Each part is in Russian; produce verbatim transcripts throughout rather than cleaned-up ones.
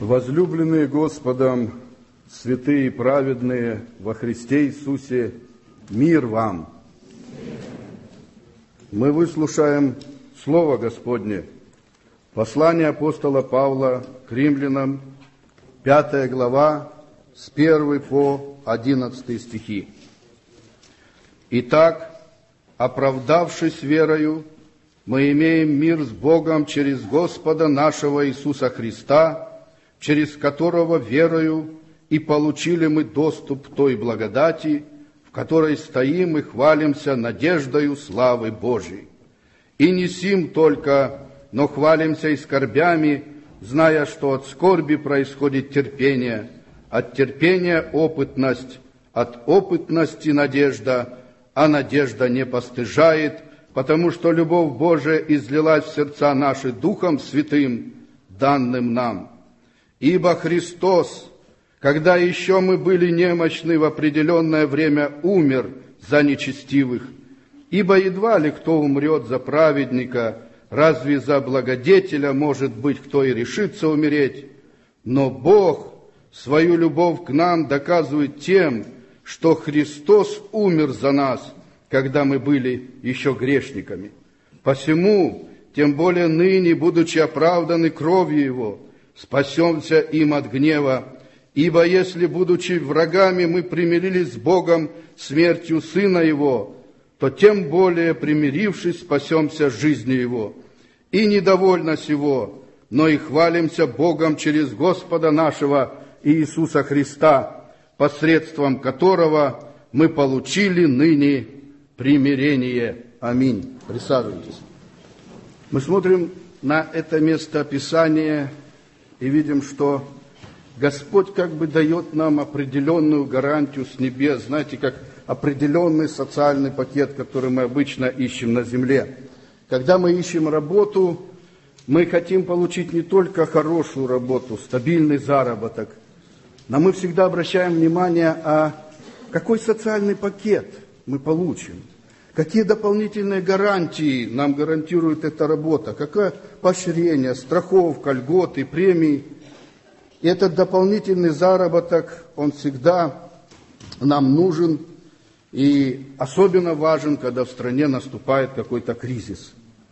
Возлюбленные Господом, святые и праведные во Христе Иисусе, мир вам! Мы выслушаем Слово Господне, послание апостола Павла к римлянам, пятая глава, с первой по одиннадцатый стихи. Итак, оправдавшись верою, мы имеем мир с Богом через Господа нашего Иисуса Христа, через которого верою и получили мы доступ к той благодати, в которой стоим и хвалимся надеждою славы Божией. И не сим только, но хвалимся и скорбями, зная, что от скорби происходит терпение, от терпения опытность, от опытности надежда, а надежда не постыжает, потому что любовь Божия излилась в сердца наши Духом Святым, данным нам. Ибо Христос, когда еще мы были немощны, в определенное время умер за нечестивых. Ибо едва ли кто умрет за праведника, разве за благодетеля, может быть, кто и решится умереть. Но Бог свою любовь к нам доказывает тем, что Христос умер за нас, когда мы были еще грешниками. Посему, тем более ныне, будучи оправданы кровью Его, спасемся им от гнева, ибо если, будучи врагами, мы примирились с Богом смертью Сына Его, то тем более, примирившись, спасемся жизнью Его. И недовольно сего, но и хвалимся Богом через Господа нашего Иисуса Христа, посредством которого мы получили ныне примирение. Аминь. Присаживайтесь. Мы смотрим на это место Писания и видим, что Господь как бы дает нам определенную гарантию с небес, знаете, как определенный социальный пакет, который мы обычно ищем на земле. Когда мы ищем работу, мы хотим получить не только хорошую работу, стабильный заработок, но мы всегда обращаем внимание, а какой социальный пакет мы получим, какие дополнительные гарантии нам гарантирует эта работа, какое поощрение, страховка, льготы, премии. И этот дополнительный заработок, он всегда нам нужен и особенно важен, когда в стране наступает какой-то кризис.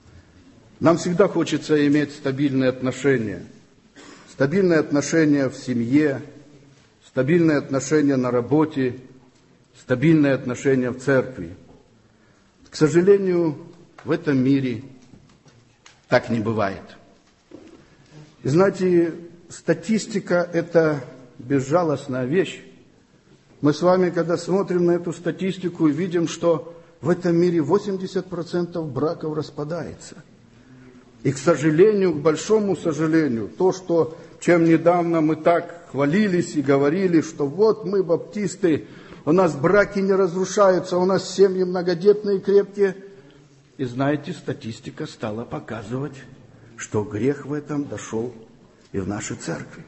Нам всегда хочется иметь стабильные отношения. Стабильные отношения в семье, стабильные отношения на работе, стабильные отношения в церкви. К сожалению, в этом мире так не бывает. И знаете, статистика – это безжалостная вещь. Мы с вами, когда смотрим на эту статистику, видим, что в этом мире восемьдесят процентов браков распадается. И, к сожалению, к большому сожалению, то, что, чем недавно мы так хвалились и говорили, что вот мы, баптисты, у нас браки не разрушаются, у нас семьи многодетные и крепкие. И знаете, статистика стала показывать, что грех в этом дошел и в нашей церкви.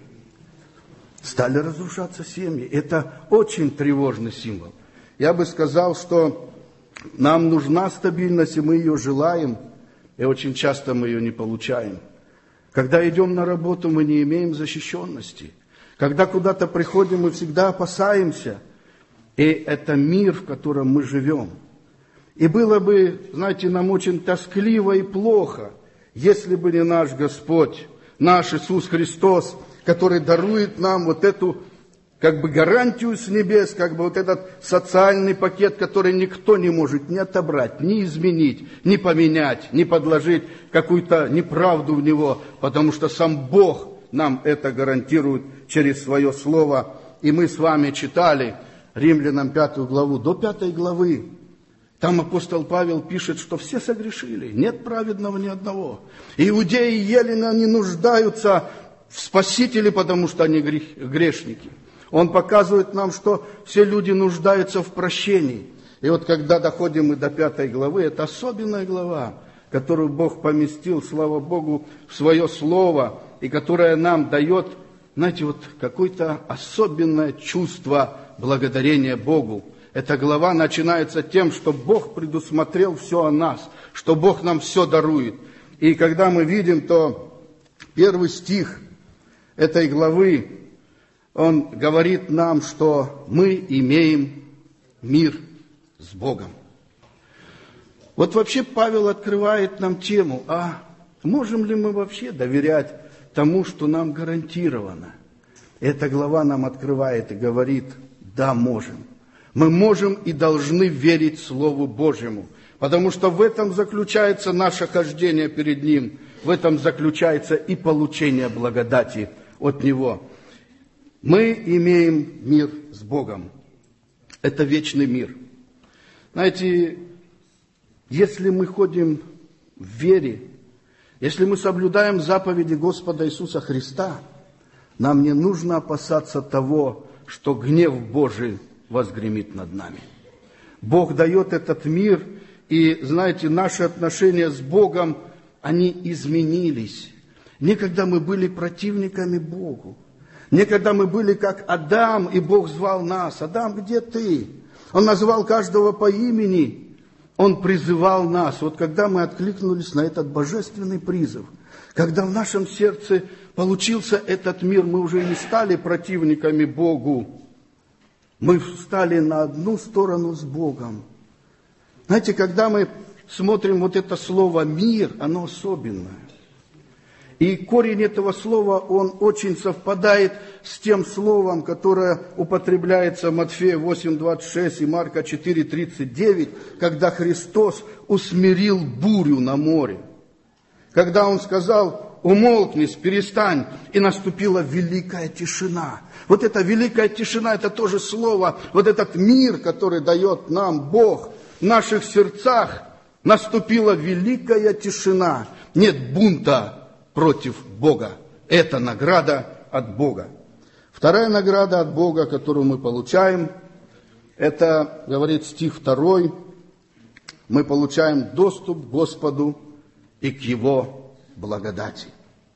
Стали разрушаться семьи. Это очень тревожный символ. Я бы сказал, что нам нужна стабильность, и мы ее желаем, и очень часто мы ее не получаем. Когда идем на работу, мы не имеем защищенности. Когда куда-то приходим, мы всегда опасаемся. И это мир, в котором мы живем. И было бы, знаете, нам очень тоскливо и плохо, если бы не наш Господь, наш Иисус Христос, который дарует нам вот эту как бы гарантию с небес, как бы вот этот социальный пакет, который никто не может ни отобрать, ни изменить, ни поменять, ни подложить какую-то неправду в него, потому что сам Бог нам это гарантирует через свое Слово. И мы с вами читали Римлянам пятую главу, до пятой главы. Там апостол Павел пишет, что все согрешили, нет праведного ни одного. Иудеи и елены, они нуждаются в Спасителе, потому что они грешники. Он показывает нам, что все люди нуждаются в прощении. И вот когда доходим мы до пятой главы, это особенная глава, которую Бог поместил, слава Богу, в свое Слово, и которая нам дает, знаете, вот какое-то особенное чувство благодарения Богу. Эта глава начинается тем, что Бог предусмотрел все о нас, что Бог нам все дарует. И когда мы видим, то первый стих этой главы он говорит нам, что мы имеем мир с Богом. Вот вообще Павел открывает нам тему, а можем ли мы вообще доверять тому, что нам гарантировано? Эта глава нам открывает и говорит, да, можем. Мы можем и должны верить Слову Божьему, потому что в этом заключается наше хождение перед Ним, в этом заключается и получение благодати от Него. Мы имеем мир с Богом. Это вечный мир. Знаете, если мы ходим в вере, если мы соблюдаем заповеди Господа Иисуса Христа, нам не нужно опасаться того, что гнев Божий возгремит над нами. Бог дает этот мир, и, знаете, наши отношения с Богом, они изменились. Некогда мы были противниками Богу. Некогда мы были как Адам, и Бог звал нас. Адам, где ты? Он называл каждого по имени. Он призывал нас. Вот когда мы откликнулись на этот божественный призыв, когда в нашем сердце получился этот мир, мы уже не стали противниками Богу. Мы встали на одну сторону с Богом. Знаете, когда мы смотрим вот это слово «мир», оно особенное. И корень этого слова, он очень совпадает с тем словом, которое употребляется в Матфея восемь двадцать шесть и Марка четыре тридцать девять, когда Христос усмирил бурю на море. Когда Он сказал: умолкнись, перестань, и наступила великая тишина. Вот эта великая тишина, это тоже слово, вот этот мир, который дает нам Бог в наших сердцах, наступила великая тишина. Нет бунта против Бога. Это награда от Бога. Вторая награда от Бога, которую мы получаем, это, говорит стих второй, мы получаем доступ к Господу и к Его благодати.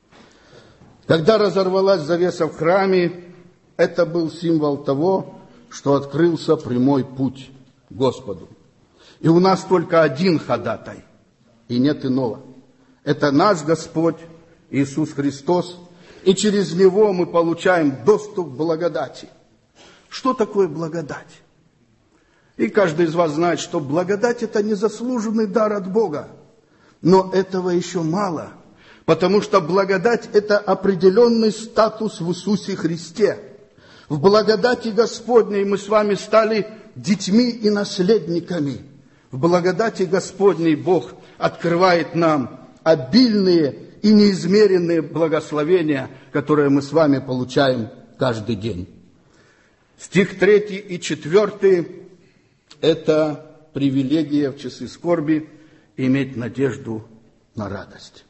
Когда разорвалась завеса в храме, это был символ того, что открылся прямой путь к Господу. И у нас только один ходатай, и нет иного. Это наш Господь Иисус Христос, и через Него мы получаем доступ к благодати. Что такое благодать? И каждый из вас знает, что благодать – это незаслуженный дар от Бога. Но этого еще мало, потому что благодать – это определенный статус в Иисусе Христе. В благодати Господней мы с вами стали детьми и наследниками. В благодати Господней Бог открывает нам обильные и неизмеренные благословения, которые мы с вами получаем каждый день. Стих третий и четвертый – это привилегия в часы скорби иметь надежду на радость.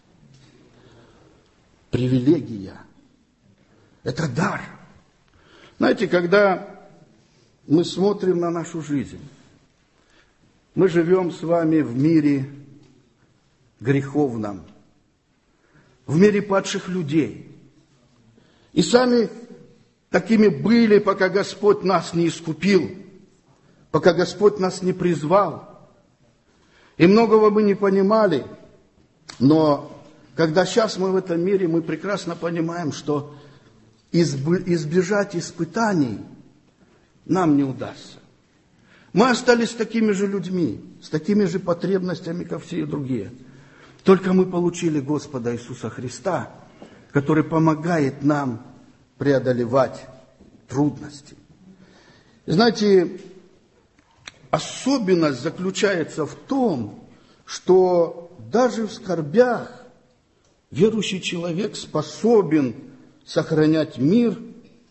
Привилегия – это дар. Знаете, когда мы смотрим на нашу жизнь, мы живем с вами в мире греховном, в мире падших людей. И сами такими были, пока Господь нас не искупил, пока Господь нас не призвал. И многого мы не понимали, но когда сейчас мы в этом мире, мы прекрасно понимаем, что избежать испытаний нам не удастся. Мы остались такими же людьми, с такими же потребностями, как все другие. Только мы получили Господа Иисуса Христа, который помогает нам преодолевать трудности. И знаете, особенность заключается в том, что даже в скорбях верующий человек способен сохранять мир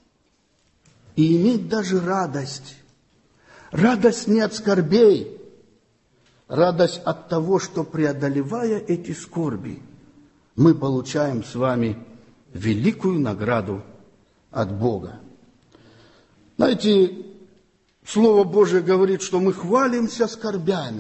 и иметь даже радость. Радость не от скорбей, радость от того, что, преодолевая эти скорби, мы получаем с вами великую награду от Бога. Знаете, Слово Божие говорит, что мы хвалимся скорбями.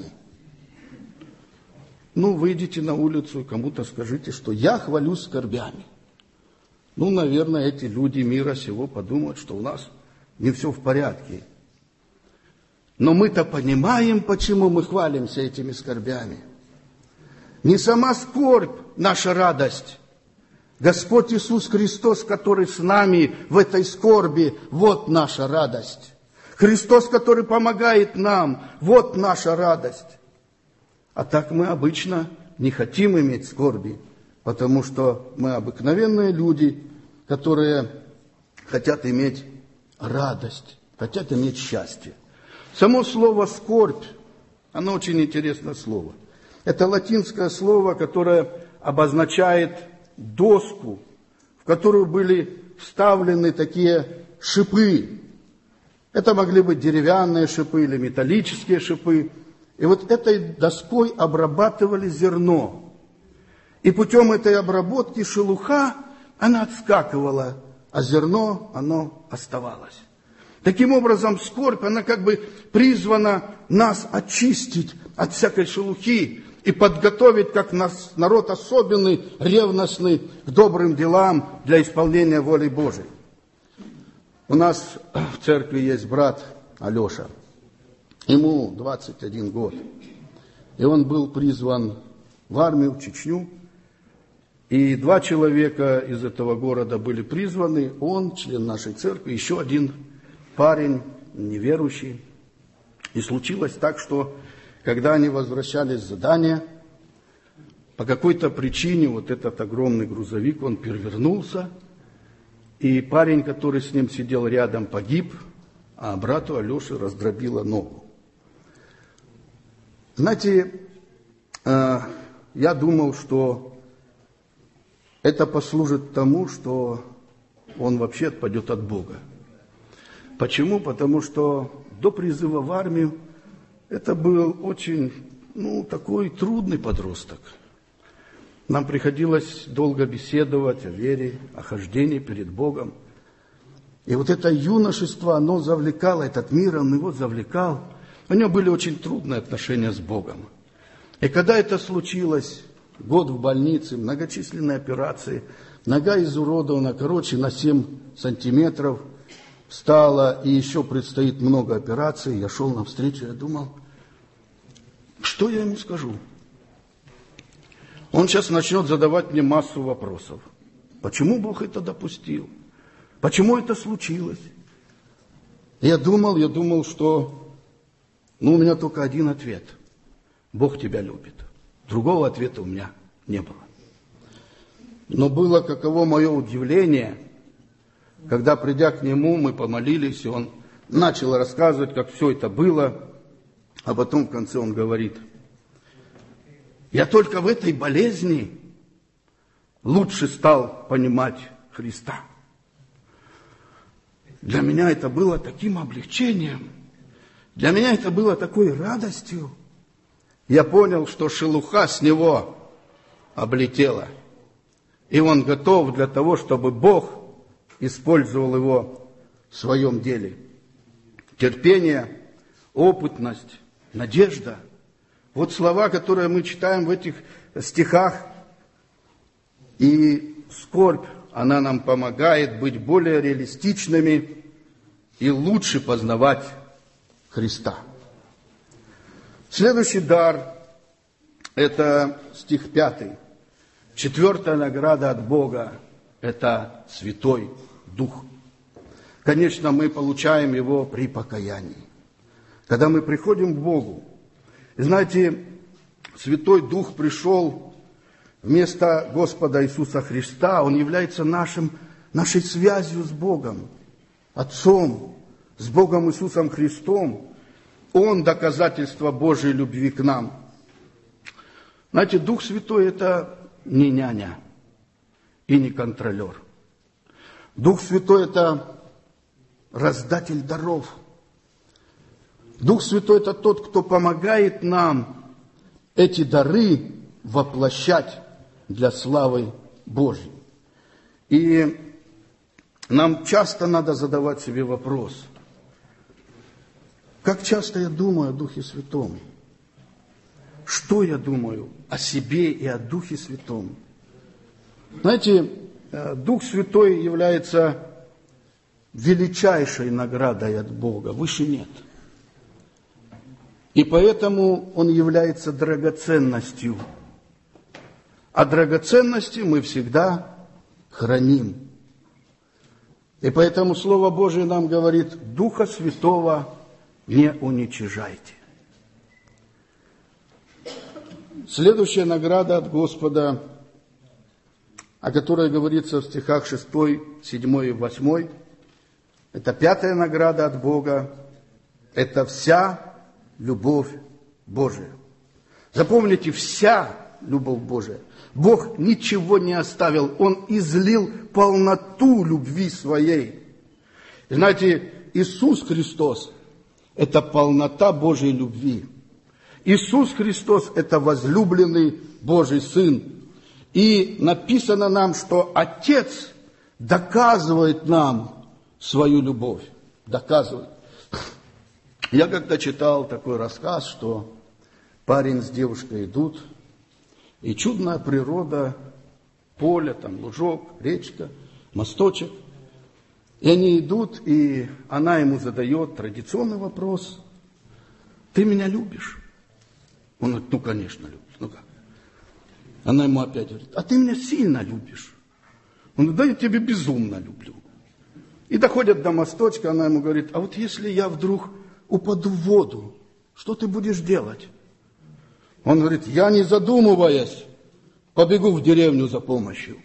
Ну, выйдите на улицу и кому-то скажите, что я хвалюсь скорбями. Ну, наверное, эти люди мира сего подумают, что у нас не все в порядке. Но мы-то понимаем, почему мы хвалимся этими скорбями. Не сама скорбь наша радость, Господь Иисус Христос, который с нами в этой скорби, вот наша радость. Христос, который помогает нам, вот наша радость. А так мы обычно не хотим иметь скорби, потому что мы обыкновенные люди, которые хотят иметь радость, хотят иметь счастье. Само слово «скорбь», оно очень интересное слово. Это латинское слово, которое обозначает доску, в которую были вставлены такие шипы. Это могли быть деревянные шипы или металлические шипы. И вот этой доской обрабатывали зерно. И путем этой обработки шелуха, она отскакивала, а зерно, оно оставалось. Таким образом, скорбь, она как бы призвана нас очистить от всякой шелухи и подготовить, как нас, народ особенный, ревностный к добрым делам для исполнения воли Божией. У нас в церкви есть брат Алеша. Ему двадцать один год. И он был призван в армию, в Чечню. И два человека из этого города были призваны. Он, член нашей церкви, еще один парень, неверующий. И случилось так, что когда они возвращались с задания, по какой-то причине вот этот огромный грузовик, он перевернулся, и парень, который с ним сидел рядом, погиб, а брату Алёше раздробило ногу. Знаете, я думал, что это послужит тому, что он вообще отпадет от Бога. Почему? Потому что до призыва в армию это был очень, ну, такой трудный подросток. Нам приходилось долго беседовать о вере, о хождении перед Богом. И вот это юношество, оно завлекало, этот мир, он его завлекал. У него были очень трудные отношения с Богом. И когда это случилось, год в больнице, многочисленные операции, нога изуродована, короче, на семь сантиметров встала, и еще предстоит много операций. Я шел навстречу, я думал, что я ему скажу? Он сейчас начнет задавать мне массу вопросов. Почему Бог это допустил? Почему это случилось? Я думал, я думал, что ну, у меня только один ответ. Бог тебя любит. Другого ответа у меня не было. Но было каково мое удивление, когда, придя к нему, мы помолились, и он начал рассказывать, как все это было, а потом в конце он говорит, я только в этой болезни лучше стал понимать Христа. Для меня это было таким облегчением, для меня это было такой радостью. Я понял, что шелуха с него облетела, и он готов для того, чтобы Бог использовал его в своем деле. Терпение, опытность, надежда. Вот слова, которые мы читаем в этих стихах. И скорбь, она нам помогает быть более реалистичными и лучше познавать Христа. Следующий дар – это стих пятый. Четвертая награда от Бога – это Святой Дух. Конечно, мы получаем его при покаянии. Когда мы приходим к Богу, и знаете, Святой Дух пришел вместо Господа Иисуса Христа, Он является нашим, нашей связью с Богом, Отцом, с Богом Иисусом Христом. Он доказательство Божьей любви к нам. Знаете, Дух Святой – это не няня и не контролер. Дух Святой – это раздатель даров. Дух Святой – это тот, кто помогает нам эти дары воплощать для славы Божьей. И нам часто надо задавать себе вопрос, как часто я думаю о Духе Святом? Что я думаю о себе и о Духе Святом? Знаете, Дух Святой является величайшей наградой от Бога, выше нет. И поэтому он является драгоценностью. А драгоценности мы всегда храним. И поэтому Слово Божие нам говорит: Духа Святого не уничижайте. Следующая награда от Господа, о которой говорится в стихах шестой, седьмой и восьмой, это пятая награда от Бога, это вся любовь Божия. Запомните, вся любовь Божия. Бог ничего не оставил, Он излил полноту любви своей. И знаете, Иисус Христос – это полнота Божьей любви. Иисус Христос – это возлюбленный Божий Сын. И написано нам, что Отец доказывает нам свою любовь. Доказывает. Я когда читал такой рассказ, что парень с девушкой идут, и чудная природа, поле, там лужок, речка, мосточек. И они идут, и она ему задает традиционный вопрос: ты меня любишь? Он говорит: ну, конечно, любишь. Ну как? Она ему опять говорит: а ты меня сильно любишь? Он говорит: да, я тебя безумно люблю. И доходят до мосточка, она ему говорит: а вот если я вдруг упаду в воду, что ты будешь делать? Он говорит: я, не задумываясь, побегу в деревню за помощью.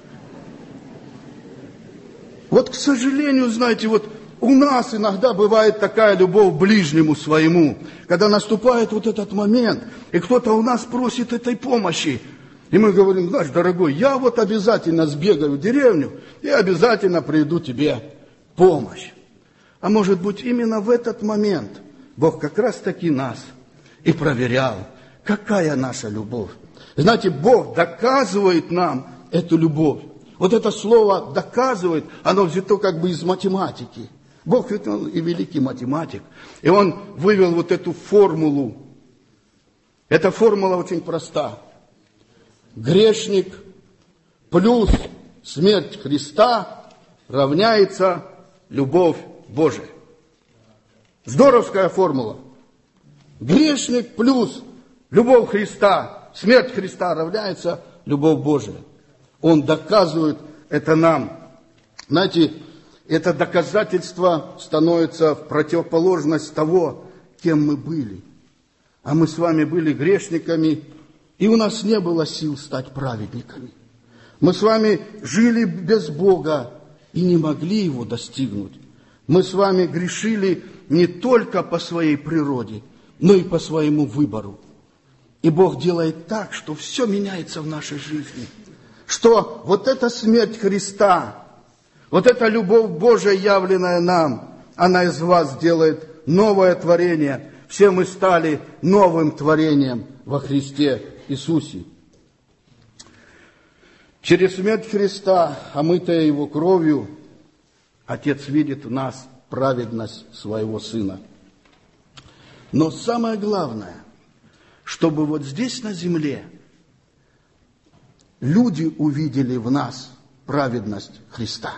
Вот, к сожалению, знаете, вот у нас иногда бывает такая любовь к ближнему своему, когда наступает вот этот момент, и кто-то у нас просит этой помощи. И мы говорим: знаешь, дорогой, я вот обязательно сбегаю в деревню и обязательно приду тебе помощь. А может быть, именно в этот момент Бог как раз таки нас и проверял, какая наша любовь. Знаете, Бог доказывает нам эту любовь. Вот это слово «доказывает», оно взято как бы из математики. Бог ведь он и великий математик. И Он вывел вот эту формулу. Эта формула очень проста. Грешник плюс смерть Христа равняется любовь Божия. Здоровская формула. Грешник плюс любовь Христа, смерть Христа равняется любовь Божия. Он доказывает это нам. Знаете, это доказательство становится в противоположность того, кем мы были. А мы с вами были грешниками, и у нас не было сил стать праведниками. Мы с вами жили без Бога и не могли Его достигнуть. Мы с вами грешили не только по своей природе, но и по своему выбору. И Бог делает так, что все меняется в нашей жизни. Что вот эта смерть Христа, вот эта любовь Божия, явленная нам, она из вас делает новое творение. Все мы стали новым творением во Христе Иисусе. Через смерть Христа, омытая Его кровью, Отец видит в нас праведность Своего Сына. Но самое главное, чтобы вот здесь на земле люди увидели в нас праведность Христа.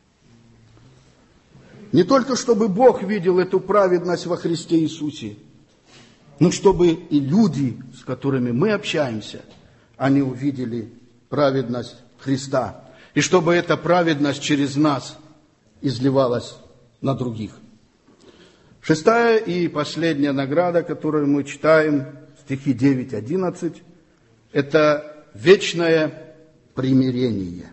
Не только чтобы Бог видел эту праведность во Христе Иисусе, но чтобы и люди, с которыми мы общаемся, они увидели праведность Христа. И чтобы эта праведность через нас изливалась на других. Шестая и последняя награда, которую мы читаем, стихи девять одиннадцать, это вечное примирение.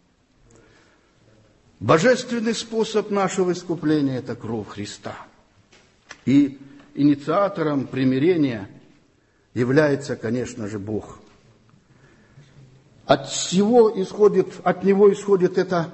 Божественный способ нашего искупления – это кровь Христа. И инициатором примирения является, конечно же, Бог. От всего исходит, от Него исходит это,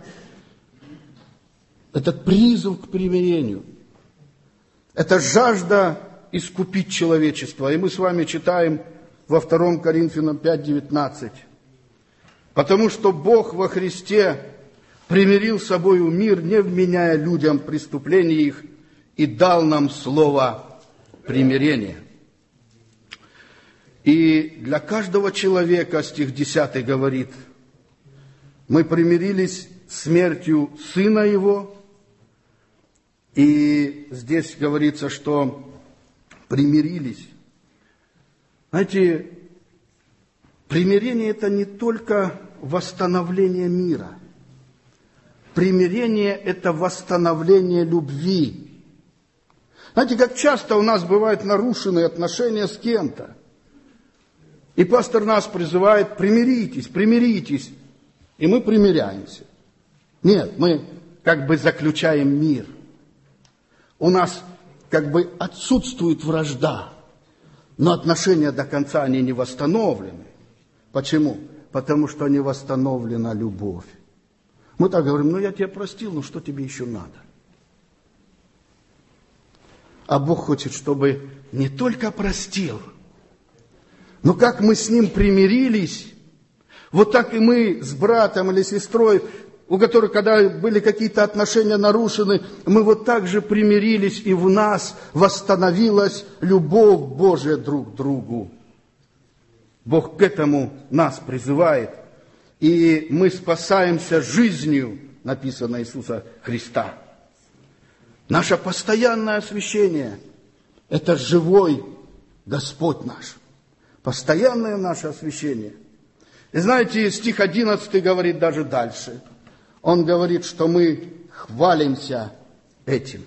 этот призыв к примирению. Это жажда искупить человечество. И мы с вами читаем во втором Коринфянам пять девятнадцать. Потому что Бог во Христе примирил с собою мир, не вменяя людям преступлений их, и дал нам слово примирения. И для каждого человека, стих десятый говорит, мы примирились смертью Сына Его. И здесь говорится, что примирились. Знаете, примирение – это не только восстановление мира. примирение – это восстановление любви. Знаете, как часто у нас бывают нарушенные отношения с кем-то. И пастор нас призывает: примиритесь, примиритесь. И мы примиряемся. Нет, мы как бы заключаем мир. У нас как бы отсутствует вражда, но отношения до конца они не восстановлены. Почему? Потому что не восстановлена любовь. Мы так говорим: ну я тебя простил, ну что тебе еще надо? А Бог хочет, чтобы не только простил, но как мы с Ним примирились, вот так и мы с братом или сестрой, у которых, когда были какие-то отношения нарушены, мы вот так же примирились, и в нас восстановилась любовь Божия друг к другу. Бог к этому нас призывает, и мы спасаемся жизнью, написано, Иисуса Христа. Наше постоянное освящение – это живой Господь наш. Постоянное наше освящение. И знаете, стих одиннадцатый говорит даже дальше. Он говорит, что мы хвалимся этим.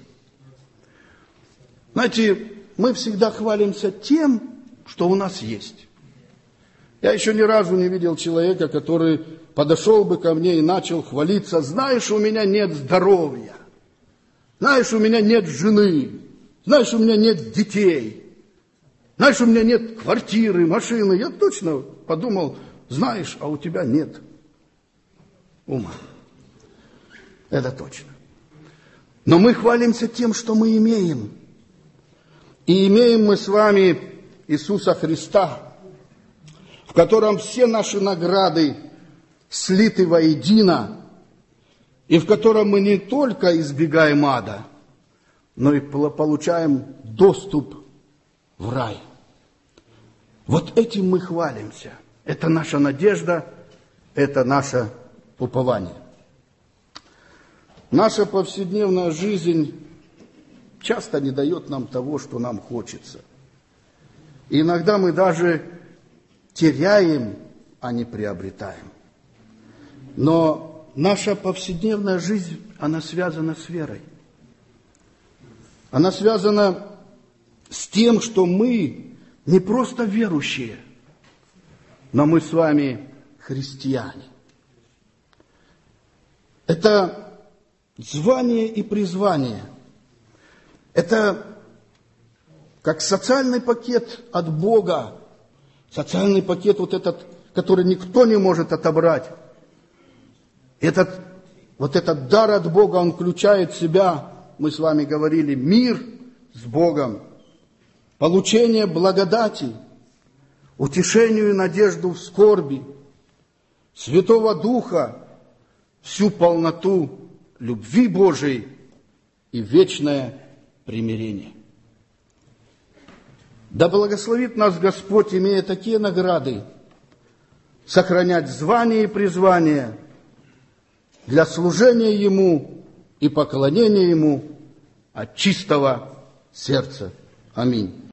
Знаете, мы всегда хвалимся тем, что у нас есть. Я еще ни разу не видел человека, который подошел бы ко мне и начал хвалиться: знаешь, у меня нет здоровья, знаешь, у меня нет жены, знаешь, у меня нет детей, знаешь, у меня нет квартиры, машины. Я точно подумал: знаешь, а у тебя нет ума. Это точно. Но мы хвалимся тем, что мы имеем. И имеем мы с вами Иисуса Христа, в котором все наши награды слиты воедино, и в котором мы не только избегаем ада, но и получаем доступ в рай. Вот этим мы хвалимся. Это наша надежда, это наше упование. Наша повседневная жизнь часто не дает нам того, что нам хочется. И иногда мы даже теряем, а не приобретаем. Но наша повседневная жизнь, она связана с верой. Она связана с тем, что мы не просто верующие, но мы с вами христиане. Это звание и призвание. Это как социальный пакет от Бога. Социальный пакет вот этот, который никто не может отобрать. Этот, вот этот дар от Бога, он включает в себя, мы с вами говорили, мир с Богом, получение благодати, утешению и надежду в скорби, Святого Духа, всю полноту любви Божией и вечное примирение. Да благословит нас Господь, имея такие награды, сохранять звание и призвание для служения Ему и поклонения Ему от чистого сердца. Аминь.